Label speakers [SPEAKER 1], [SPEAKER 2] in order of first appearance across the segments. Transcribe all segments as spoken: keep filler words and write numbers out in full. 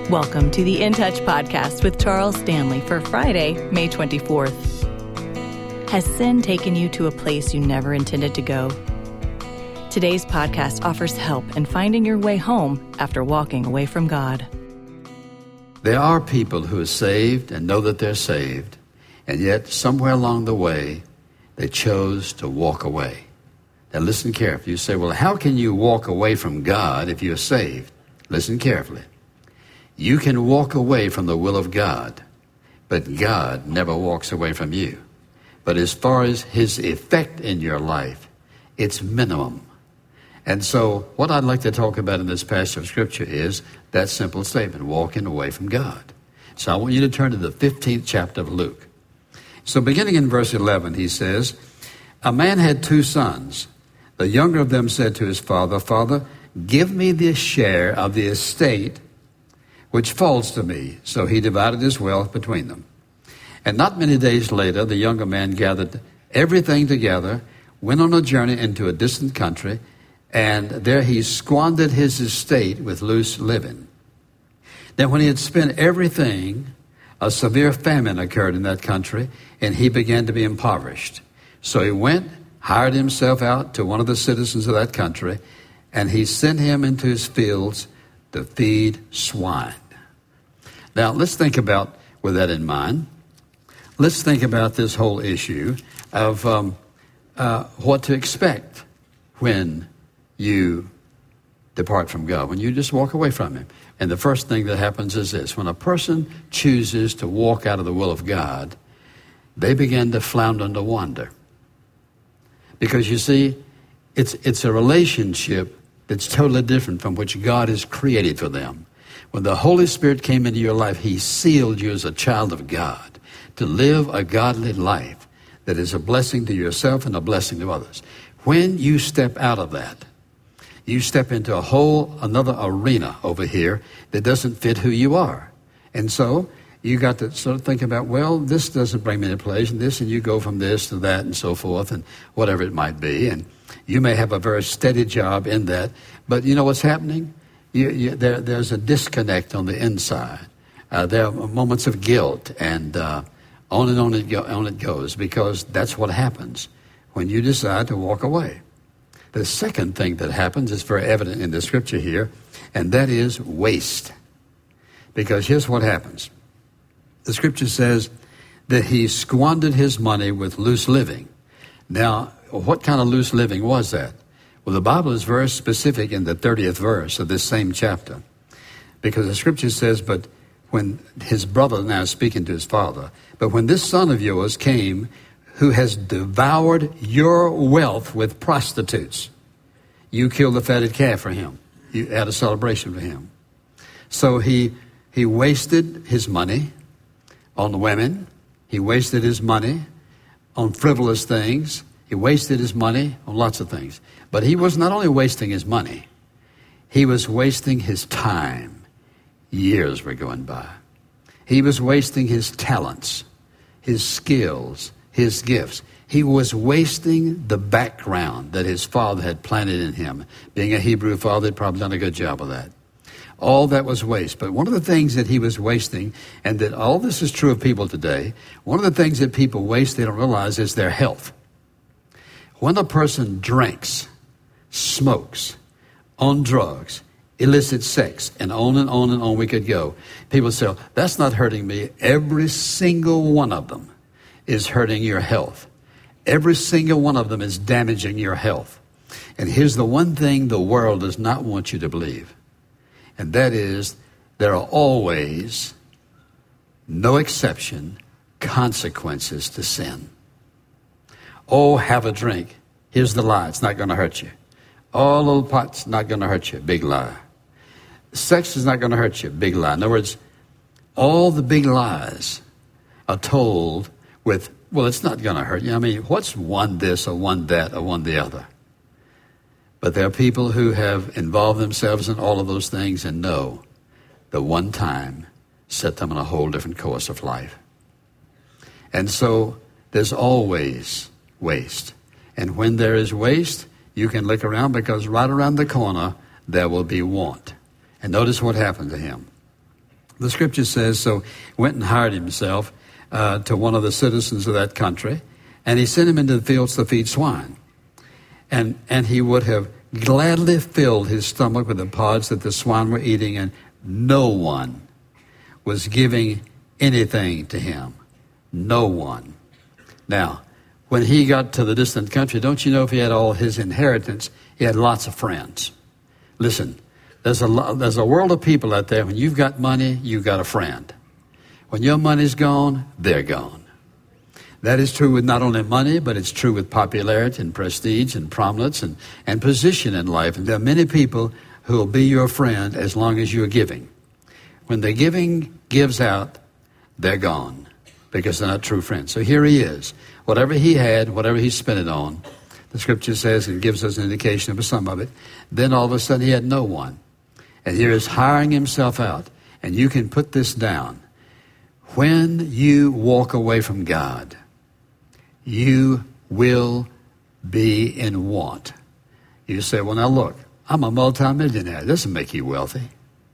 [SPEAKER 1] Welcome to the In Touch podcast with Charles Stanley for Friday, May twenty-fourth. Has sin taken you to a place you never intended to go? Today's podcast offers help in finding your way home after walking away from God.
[SPEAKER 2] There are people who are saved and know that they're saved, and yet somewhere along the way, they chose to walk away. Now listen carefully. You say, well, how can you walk away from God if you're saved? Listen carefully. You can walk away from the will of God, but God never walks away from you. But as far as his effect in your life, it's minimum. And so what I'd like to talk about in this passage of Scripture is that simple statement, walking away from God. So I want you to turn to the fifteenth chapter of Luke. So beginning in verse eleven, he says, a man had two sons. The younger of them said to his father, Father, give me the share of the estate which falls to me. So he divided his wealth between them. And not many days later, the younger man gathered everything together, went on a journey into a distant country, and there he squandered his estate with loose living. Then when he had spent everything, a severe famine occurred in that country, and he began to be impoverished. So he went, hired himself out to one of the citizens of that country, and he sent him into his fields to feed swine. Now, let's think about, with that in mind, let's think about this whole issue of um, uh, what to expect when you depart from God, when you just walk away from him. And the first thing that happens is this. When a person chooses to walk out of the will of God, they begin to flounder and to wander. Because you see, it's it's a relationship that's totally different from which God has created for them. When the Holy Spirit came into your life, he sealed you as a child of God to live a godly life that is a blessing to yourself and a blessing to others. When you step out of that, you step into a whole another arena over here that doesn't fit who you are. And so you got to sort of think about, well, this doesn't bring me to place, and this, and you go from this to that and so forth, and whatever it might be. And you may have a very steady job in that, but you know what's happening? You, you, there, there's a disconnect on the inside. Uh, there are moments of guilt, and uh, on and on it, go, on it goes, because that's what happens when you decide to walk away. The second thing that happens is very evident in the Scripture here, and that is waste. Because here's what happens. The Scripture says that he squandered his money with loose living. Now, what kind of loose living was that? Well, the Bible is very specific in the thirtieth verse of this same chapter. Because the Scripture says, but when his brother, now speaking to his father, but when this son of yours came, who has devoured your wealth with prostitutes, you killed the fatted calf for him. You had a celebration for him. So he he wasted his money on women. He wasted his money on frivolous things. He wasted his money on lots of things. But he was not only wasting his money, he was wasting his time. Years were going by. He was wasting his talents, his skills, his gifts. He was wasting the background that his father had planted in him. Being a Hebrew father, he'd probably done a good job of that. All that was waste. But one of the things that he was wasting, and that all this is true of people today, one of the things that people waste, they don't realize, is their health. When a person drinks, smokes, on drugs, illicit sex, and on and on and on we could go, people say, oh, that's not hurting me. Every single one of them is hurting your health. Every single one of them is damaging your health. And here's the one thing the world does not want you to believe. And that is, there are always, no exception, consequences to sin. Oh, have a drink. Here's the lie. It's not going to hurt you. Oh, little pot's not going to hurt you. Big lie. Sex is not going to hurt you. Big lie. In other words, all the big lies are told with, well, it's not going to hurt you. I mean, what's one this or one that or one the other? But there are people who have involved themselves in all of those things and know the one time set them on a whole different course of life. And so there's always waste. And when there is waste, you can look around, because right around the corner there will be want. And notice what happened to him. The scripture says, so went and hired himself uh, to one of the citizens of that country, and he sent him into the fields to feed swine. And and he would have gladly filled his stomach with the pods that the swine were eating, and no one was giving anything to him. No one. Now, when he got to the distant country, don't you know if he had all his inheritance, he had lots of friends. Listen, there's a, lo- there's a world of people out there. When you've got money, you've got a friend. When your money's gone, they're gone. That is true with not only money, but it's true with popularity and prestige and prominence and, and position in life. And there are many people who will be your friend as long as you're giving. When the giving gives out, they're gone because they're not true friends. So here he is. Whatever he had, whatever he spent it on, the scripture says and gives us an indication of some of it. Then all of a sudden he had no one. And here is hiring himself out. And you can put this down. When you walk away from God, you will be in want. You say, well, now look, I'm a multimillionaire. It doesn't make you wealthy.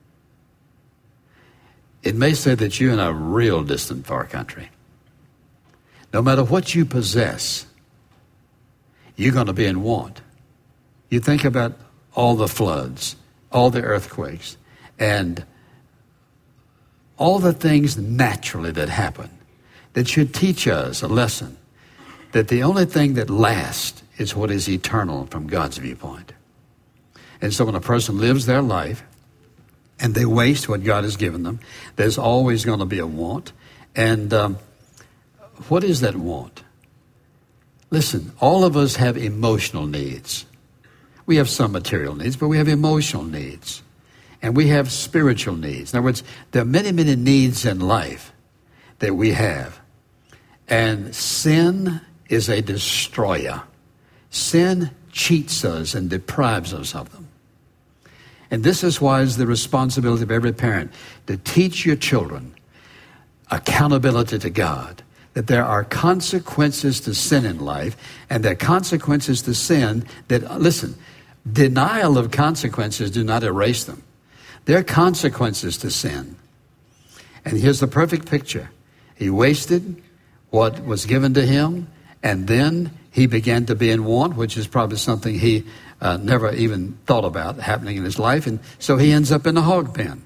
[SPEAKER 2] It may say that you're in a real distant far country. No matter what you possess, you're going to be in want. You think about all the floods, all the earthquakes, and all the things naturally that happen that should teach us a lesson that the only thing that lasts is what is eternal from God's viewpoint. And so when a person lives their life and they waste what God has given them, there's always going to be a want. And um, what is that want? Listen, all of us have emotional needs. We have some material needs, but we have emotional needs. And we have spiritual needs. In other words, there are many, many needs in life that we have. And sin is a destroyer. Sin cheats us and deprives us of them. And this is why it's the responsibility of every parent to teach your children accountability to God, that there are consequences to sin in life, and there are consequences to sin that, listen, denial of consequences do not erase them. There are consequences to sin. And here's the perfect picture. He wasted what was given to him, and then he began to be in want, which is probably something he uh, never even thought about happening in his life. And so he ends up in a hog pen.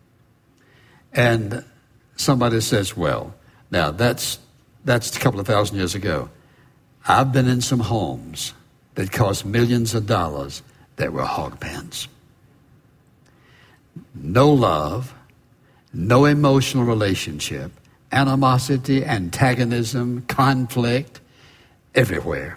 [SPEAKER 2] And somebody says, well, now that's that's a couple of thousand years ago. I've been in some homes that cost millions of dollars that were hog pens. No love, no emotional relationship, animosity, antagonism, conflict, everywhere.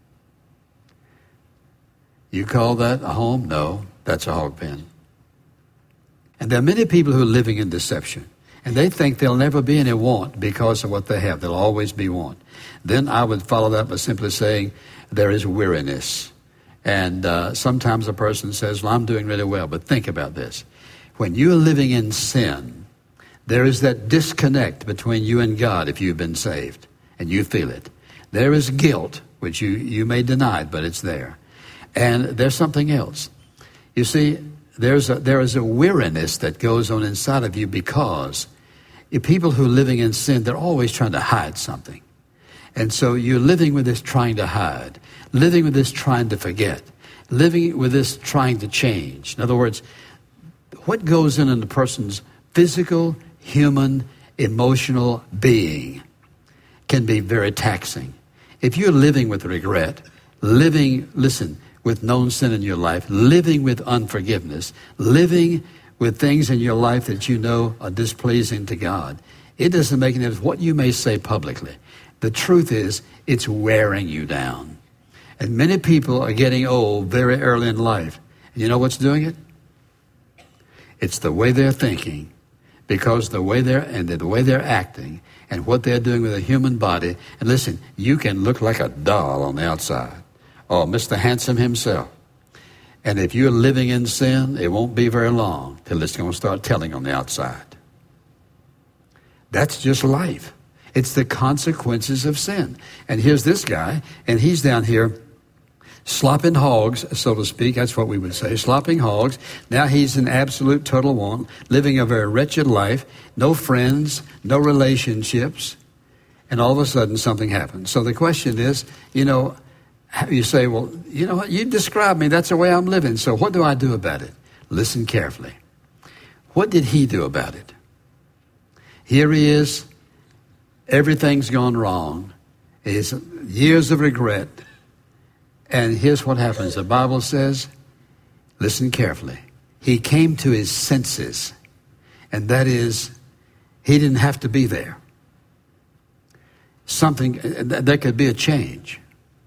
[SPEAKER 2] You call that a home? No, that's a hog pen. And there are many people who are living in deception, and they think there'll never be any want because of what they have. There'll always be want. Then I would follow that by simply saying there is weariness. And uh, sometimes a person says, well, I'm doing really well, but think about this. When you're living in sin, there is that disconnect between you and God if you've been saved, and you feel it. There is guilt, which you, you may deny, but it's there. And there's something else. You see, there's a, there is a weariness that goes on inside of you because people who are living in sin, they're always trying to hide something. And so you're living with this trying to hide, living with this trying to forget, living with this trying to change. In other words, what goes in in the person's physical, human, emotional being can be very taxing. If you're living with regret, living, listen, with known sin in your life, living with unforgiveness, living with things in your life that you know are displeasing to God, it doesn't make any difference what you may say publicly. The truth is, it's wearing you down. And many people are getting old very early in life. And you know what's doing it? It's the way they're thinking, because the way they're and the way they're acting and what they're doing with a human body. And listen, you can look like a doll on the outside, or Mister Handsome himself. And if you're living in sin, it won't be very long till it's going to start telling on the outside. That's just life. It's the consequences of sin. And here's this guy, and he's down here slopping hogs, so to speak. That's what we would say, slopping hogs. Now he's an absolute total want, living a very wretched life, no friends, no relationships, and all of a sudden something happens. So the question is, you know, you say, well, you know what, you describe me, that's the way I'm living, so what do I do about it? Listen carefully. What did he do about it? Here he is, everything's gone wrong. It's years of regret. And here's what happens. The Bible says, listen carefully. He came to his senses. And that is, he didn't have to be there. Something, there could be a change.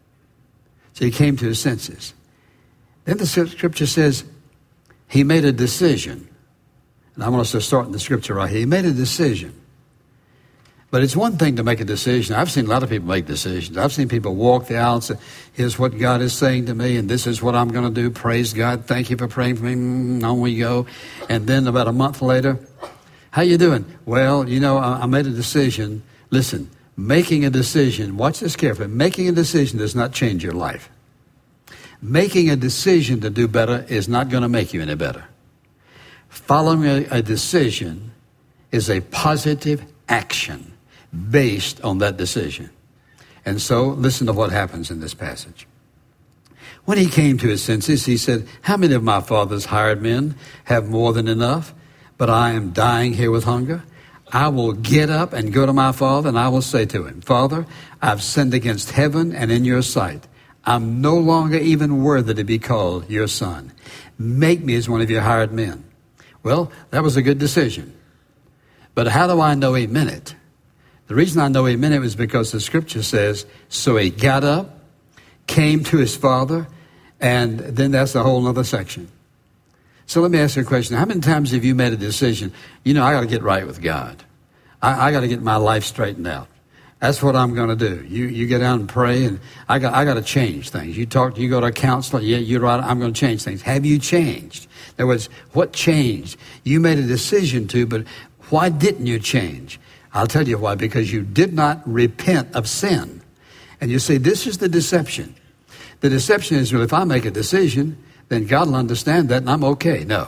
[SPEAKER 2] So he came to his senses. Then the scripture says, he made a decision. And I want us to start in the scripture right here. He made a decision. But it's one thing to make a decision. I've seen a lot of people make decisions. I've seen people walk the aisle and say, here's what God is saying to me, and this is what I'm going to do. Praise God. Thank you for praying for me. Mm, on we go. And then about a month later, how you doing? Well, you know, I, I made a decision. Listen, making a decision, watch this carefully. Making a decision does not change your life. Making a decision to do better is not going to make you any better. Following a, a decision is a positive action based on that decision. And so, listen to what happens in this passage. When he came to his senses, he said, how many of my father's hired men have more than enough, but I am dying here with hunger? I will get up and go to my father, and I will say to him, Father, I've sinned against heaven and in your sight. I'm no longer even worthy to be called your son. Make me as one of your hired men. Well, that was a good decision. But how do I know he meant it? The reason I know he meant it was because the scripture says, so he got up, came to his father, and then that's a whole other section. So let me ask you a question. How many times have you made a decision, you know, I got to get right with God. I, I got to get my life straightened out. That's what I'm going to do. You you get out and pray, and I got I got to change things. You talk, you go to a counselor, yeah, you're right, I'm going to change things. Have you changed? In other words, what changed? You made a decision to, but why didn't you change? I'll tell you why, because you did not repent of sin. And you see, this is the deception. The deception is, well, if I make a decision, then God will understand that and I'm okay. No.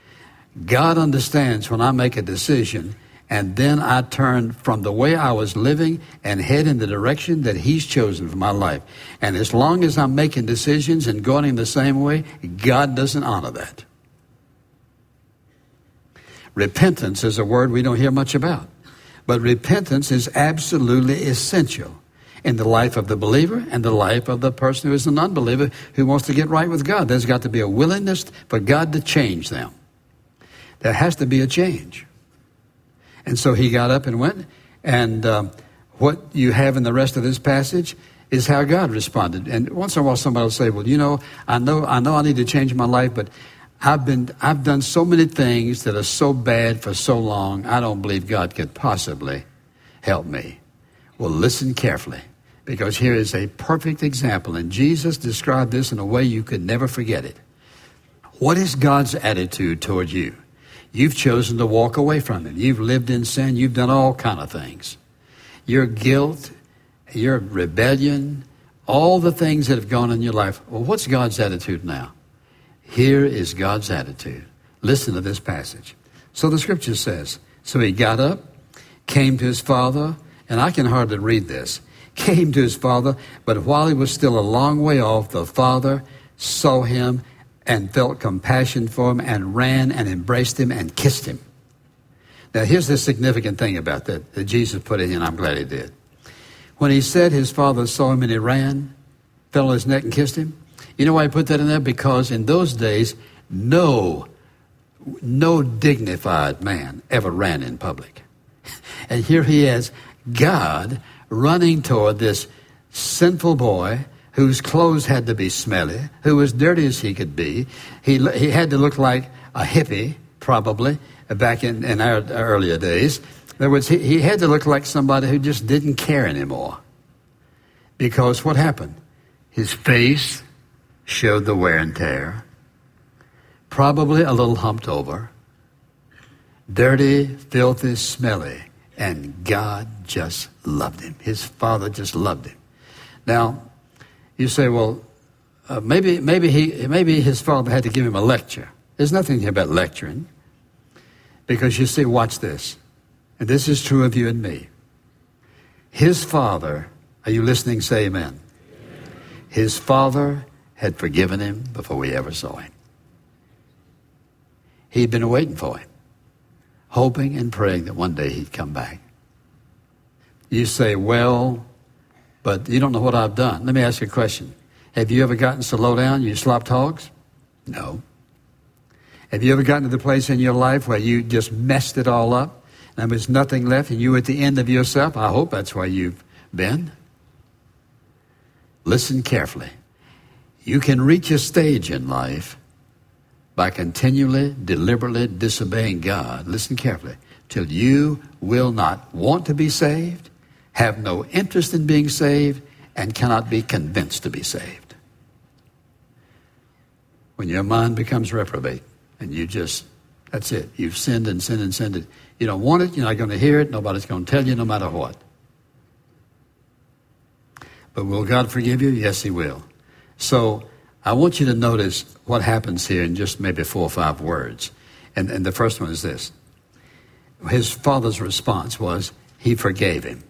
[SPEAKER 2] God understands when I make a decision and then I turn from the way I was living and head in the direction that he's chosen for my life. And as long as I'm making decisions and going in the same way, God doesn't honor that. Repentance is a word we don't hear much about. But repentance is absolutely essential in the life of the believer and the life of the person who is an unbeliever who wants to get right with God. There's got to be a willingness for God to change them. There has to be a change. And so he got up and went. And um, what you have in the rest of this passage is how God responded. And once in a while somebody will say, well, you know, I know I know I need to change my life, but I've been, I've done so many things that are so bad for so long, I don't believe God could possibly help me. Well, listen carefully, because here is a perfect example, and Jesus described this in a way you could never forget it. What is God's attitude toward you? You've chosen to walk away from him. You've lived in sin. You've done all kind of things. Your guilt, your rebellion, all the things that have gone in your life. Well, what's God's attitude now? Here is God's attitude. Listen to this passage. So the scripture says, so he got up, came to his father, and I can hardly read this, came to his father, but while he was still a long way off, the father saw him and felt compassion for him and ran and embraced him and kissed him. Now here's the significant thing about that, that Jesus put in, and I'm glad he did. When he said his father saw him and he ran, fell on his neck and kissed him, you know why I put that in there? Because in those days, no, no dignified man ever ran in public. And here he is, God running toward this sinful boy whose clothes had to be smelly, who was dirty as he could be. He he had to look like a hippie, probably, back in, in our earlier days. In other words, he, he had to look like somebody who just didn't care anymore. Because what happened? His face showed the wear and tear, probably a little humped over, dirty, filthy, smelly, and God just loved him. His father just loved him. Now, you say, well, uh, maybe maybe he maybe his father had to give him a lecture. There's nothing here about lecturing. Because you see, watch this. And this is true of you and me. His father, are you listening? Say amen. Amen. His father had forgiven him before we ever saw him. He'd been waiting for him, hoping and praying that one day he'd come back. You say, well, but you don't know what I've done. Let me ask you a question. Have you ever gotten so low down you slopped hogs? No. Have you ever gotten to the place in your life where you just messed it all up and there's nothing left and you were at the end of yourself? I hope that's where you've been. Listen carefully. You can reach a stage in life by continually, deliberately disobeying God. Listen carefully. Till you will not want to be saved, have no interest in being saved, and cannot be convinced to be saved. When your mind becomes reprobate, and you just, that's it. You've sinned and sinned and sinned. You don't want it. You're not going to hear it. Nobody's going to tell you no matter what. But will God forgive you? Yes, he will. So I want you to notice what happens here in just maybe four or five words. And, and the first one is this. His father's response was, he forgave him.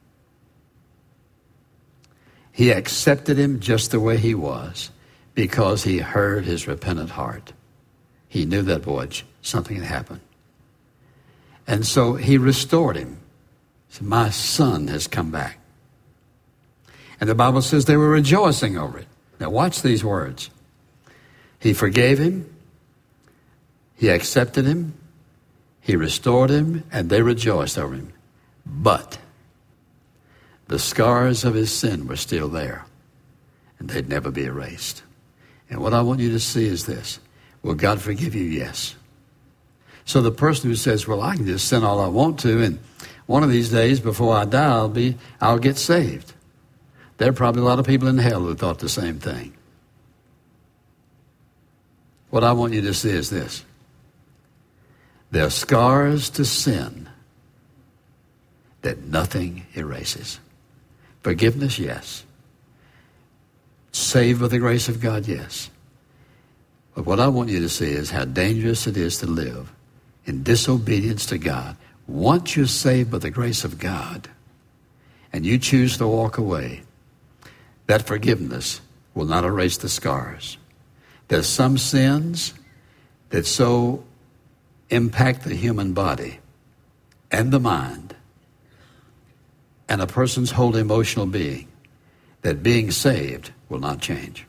[SPEAKER 2] He accepted him just the way he was because he heard his repentant heart. He knew that, boy, something had happened. And so he restored him. He said, my son has come back. And the Bible says they were rejoicing over it. Now watch these words. He forgave him. He accepted him. He restored him, and they rejoiced over him. But the scars of his sin were still there, and they'd never be erased. And what I want you to see is this. Will God forgive you? Yes. So the person who says, well, I can just sin all I want to, and one of these days before I die, I'll be, I'll get saved. There are probably a lot of people in hell who thought the same thing. What I want you to see is this. There are scars to sin that nothing erases. Forgiveness, yes. Saved by the grace of God, yes. But what I want you to see is how dangerous it is to live in disobedience to God. Once you're saved by the grace of God and you choose to walk away, that forgiveness will not erase the scars. There's some sins that so impact the human body and the mind and a person's whole emotional being that being saved will not change.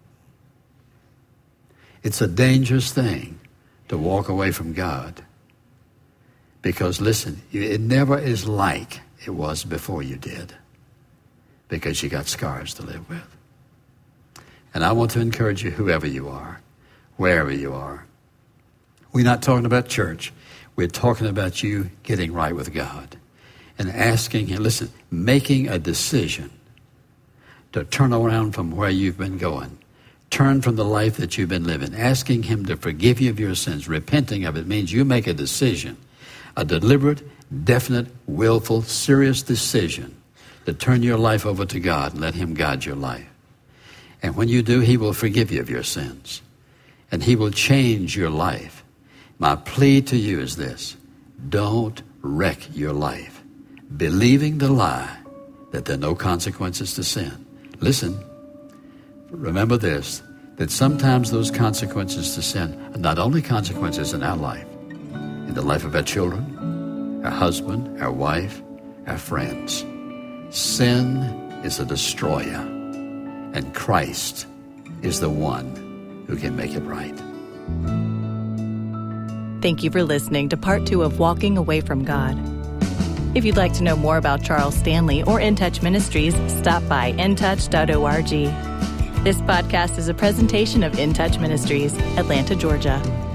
[SPEAKER 2] It's a dangerous thing to walk away from God because, listen, it never is like it was before you did because you got scars to live with. And I want to encourage you, whoever you are, wherever you are. We're not talking about church. We're talking about you getting right with God and asking him, listen, making a decision to turn around from where you've been going. Turn from the life that you've been living. Asking him to forgive you of your sins. Repenting of it means you make a decision, a deliberate, definite, willful, serious decision to turn your life over to God and let him guide your life. And when you do, he will forgive you of your sins. And he will change your life. My plea to you is this. Don't wreck your life, believing the lie that there are no consequences to sin. Listen, remember this, that sometimes those consequences to sin are not only consequences in our life, in the life of our children, our husband, our wife, our friends. Sin is a destroyer, and Christ is the one who can make it right.
[SPEAKER 1] Thank you for listening to part two of Walking Away from God. If you'd like to know more about Charles Stanley or In Touch Ministries, stop by in touch dot org. This podcast is a presentation of In Touch Ministries, Atlanta, Georgia.